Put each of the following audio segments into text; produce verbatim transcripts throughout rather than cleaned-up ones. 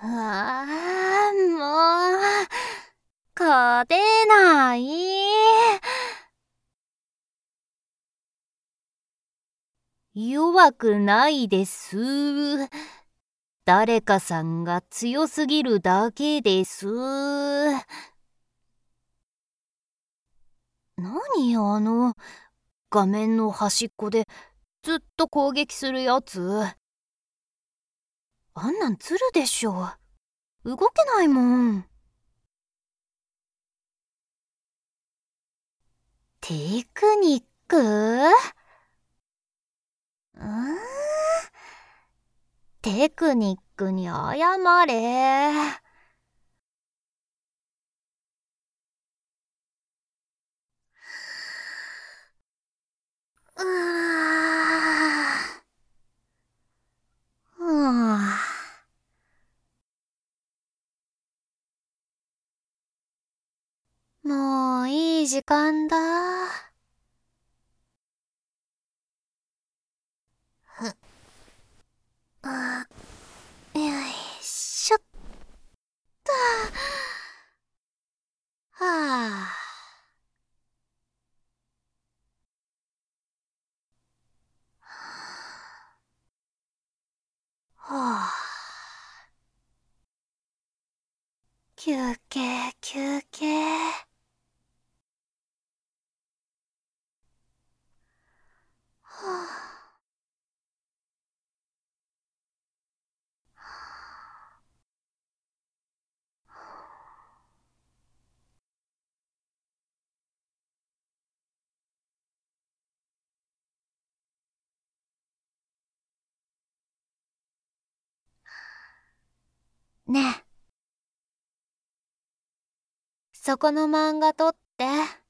あー、もう、勝てない。弱くないです。誰かさんが強すぎるだけです。何あの、画面の端っこでずっと攻撃するやつ。あんなんずるでしょ。動けないもん。テクニック？うーん、テクニックに謝れ。うーん。もういい時間だ。あ、よいしょっと。はあ。はあ。休憩休憩。はあ。ねえ、そこの漫画撮って。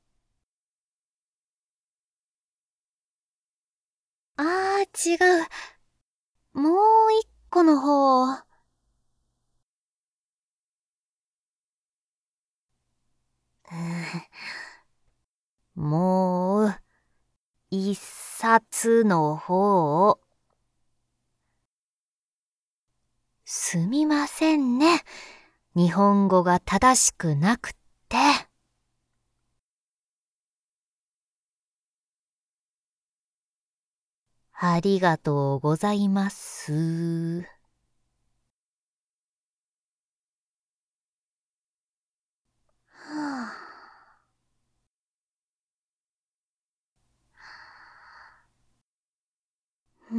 あー、違う。もう一個の方。もう一冊の方。すみませんね。日本語が正しくなくって。ありがとうございます。はあ、うん。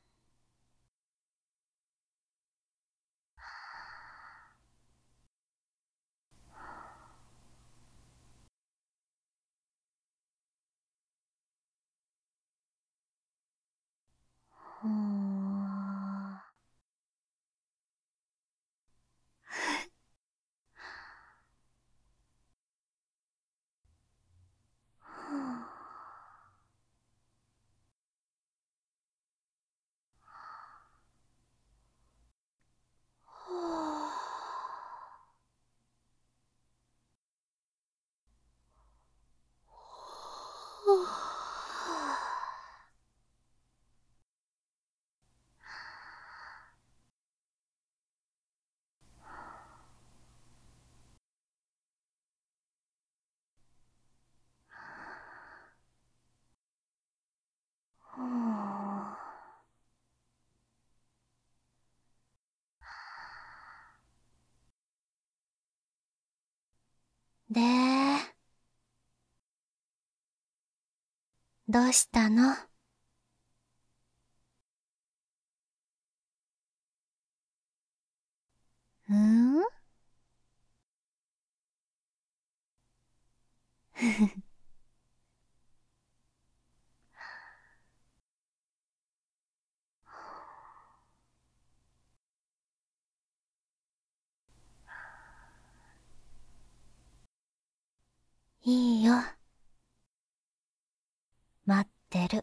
ほー。で、どうしたの？うん？いいよ。待ってる。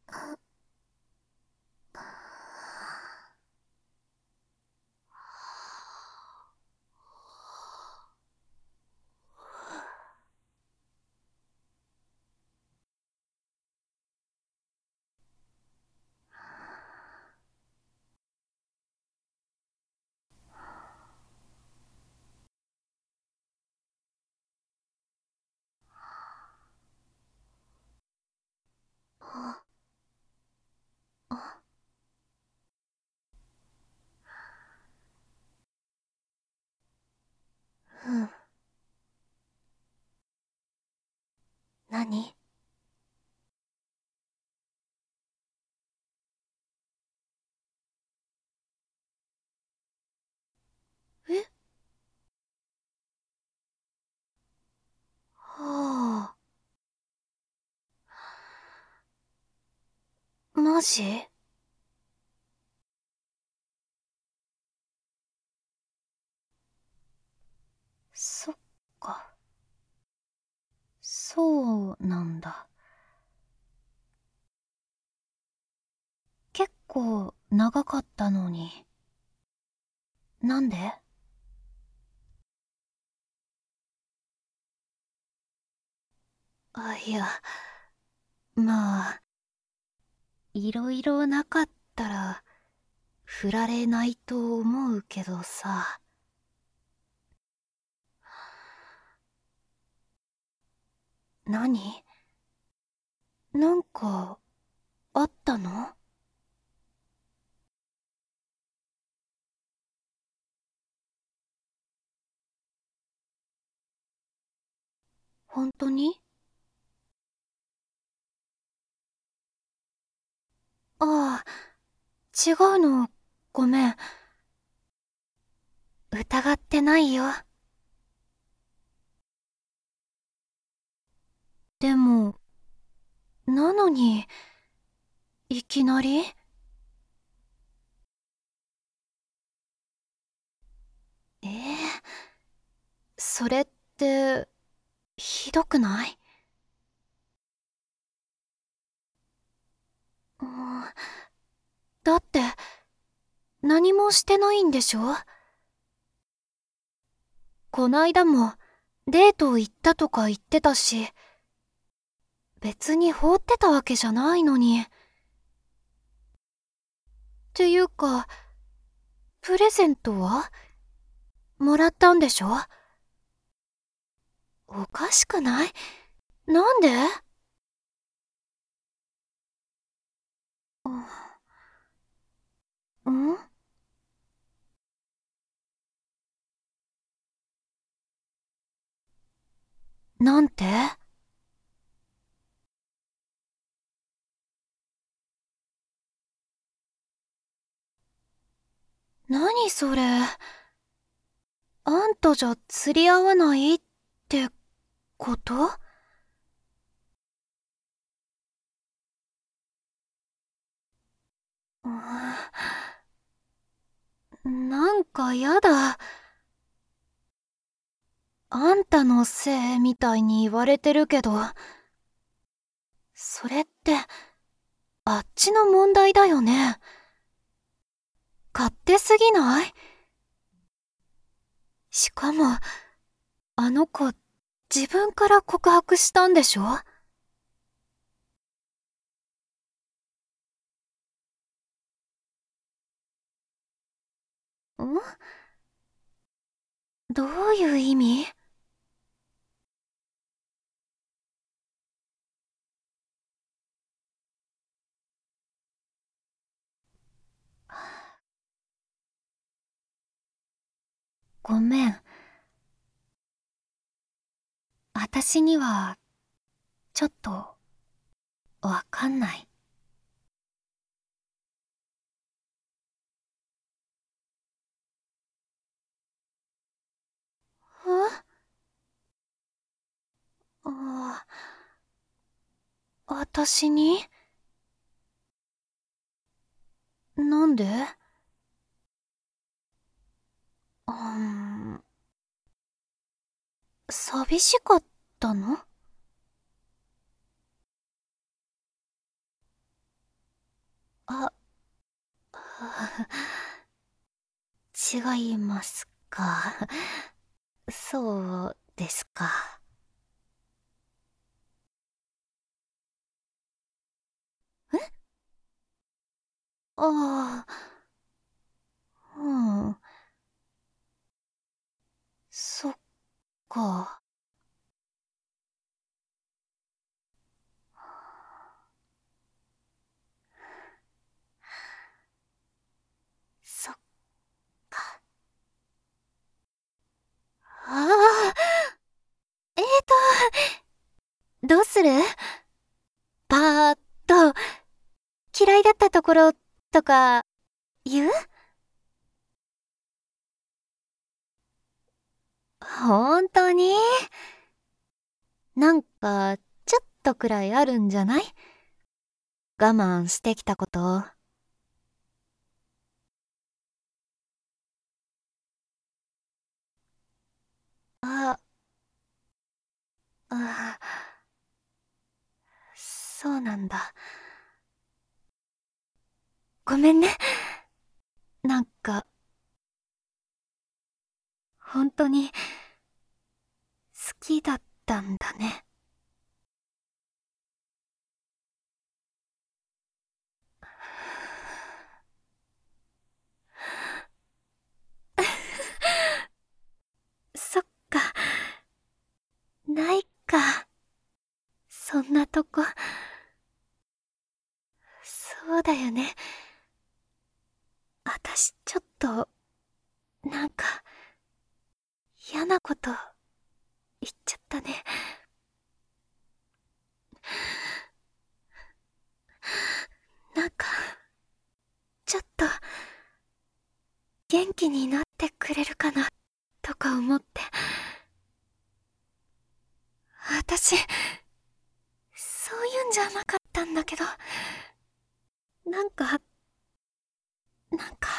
うん。何？え？はあ。マジ？そっか。そうなんだ。結構長かったのに。なんで？あ、いや、まあ、いろいろなかったら、振られないと思うけどさ。何？なんか、あったの？本当に？ああ、違うの、ごめん。疑ってないよ。でも、なのに、いきなり？ええ、それって、ひどくない？うん、だって、何もしてないんでしょ？こないだも、デート行ったとか言ってたし、別に放ってたわけじゃないのに。っていうか、プレゼントはもらったんでしょ？おかしくない？なんで？うん？なんて？何それ？あんたじゃ釣り合わないってこと？うん、なんかやだ。あんたのせいみたいに言われてるけど、それってあっちの問題だよね。勝手すぎない？しかも、あの子、自分から告白したんでしょ？ん？どういう意味？ごめん。私には、ちょっと、わかんない。え？ああ、私に？なんで？うーん、寂しかったの？ あ、違いますか。そうですか。え？ああ、うん。そっか。そっか。ああ、えーと、どうする？パーッと、嫌いだったところとか言う？ほんとに？なんか、ちょっとくらいあるんじゃない？我慢してきたこと。あ、あ、そうなんだ。ごめんね。なんか、ほんとに、好きだったんだね。そっか、ないか。そんなとこ。そうだよね。あたしちょっと、なんか、嫌なこと言っちゃったね。なんか、ちょっと、元気になってくれるかな、とか思って。あたし、そういうんじゃなかったんだけど、なんか、なんか、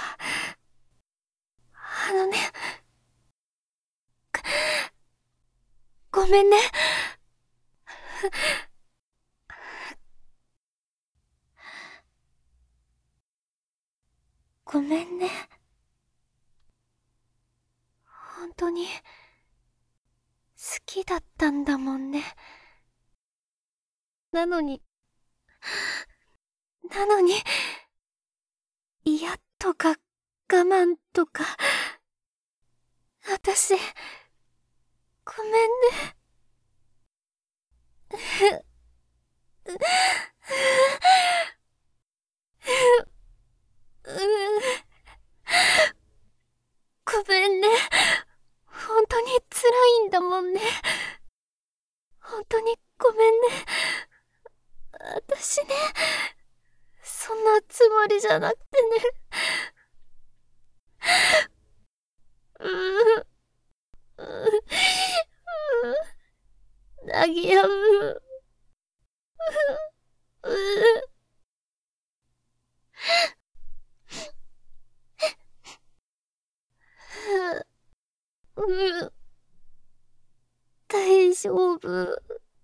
あのね、ごめんね。ごめんね。本当に、好きだったんだもんね。なのに、なのに、嫌とか我慢とか、あたし、ごめんね。ごめんね。本当に辛いんだもんね。本当にごめんね。あたしね、そんなつもりじゃなくてね。うー、うー、泣きやむ。うー、うー、大丈夫。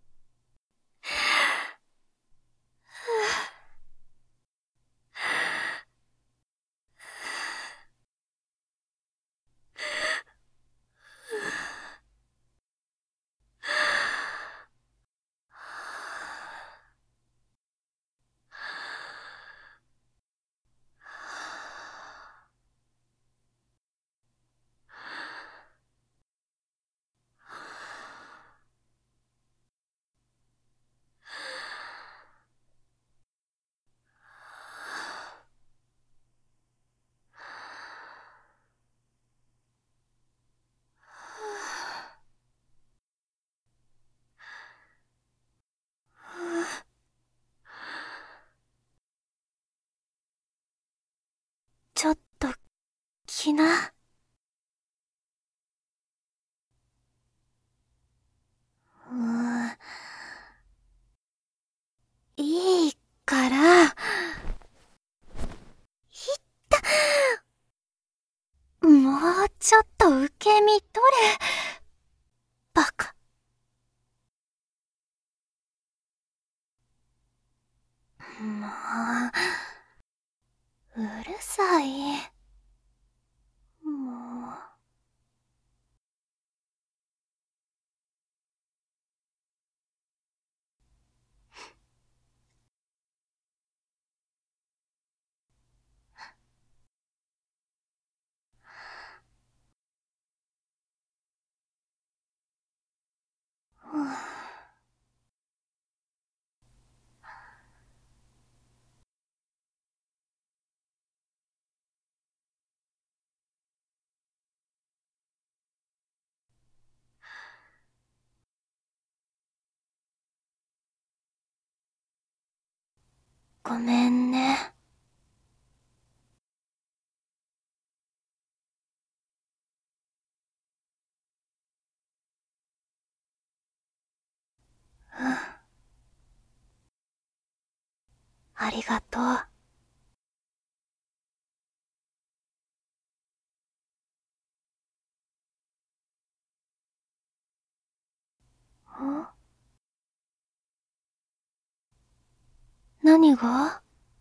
ちょっと、きな。うーん、いいから、いった。もうちょっと受け身取れ。バカ。もう。 さい。もう。ごめんね。うん。ありがとう。ん？何が？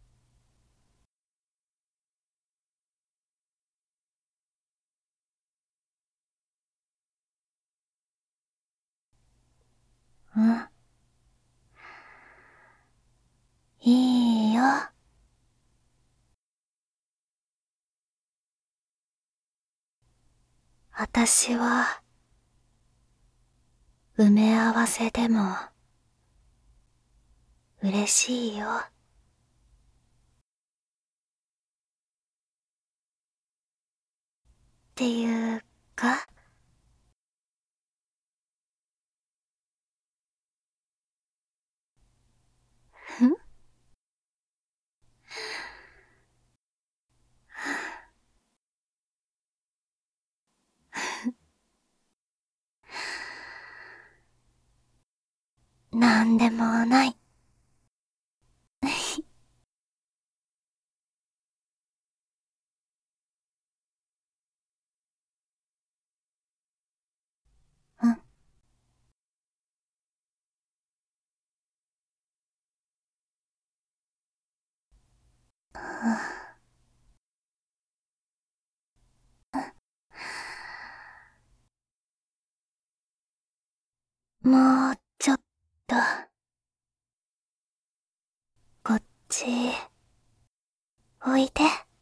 うん。いいよ。あたしは、埋め合わせでも、嬉しいよ。っていうか、ん？なんでもない。うん。もうちょっと、こっち、おいで。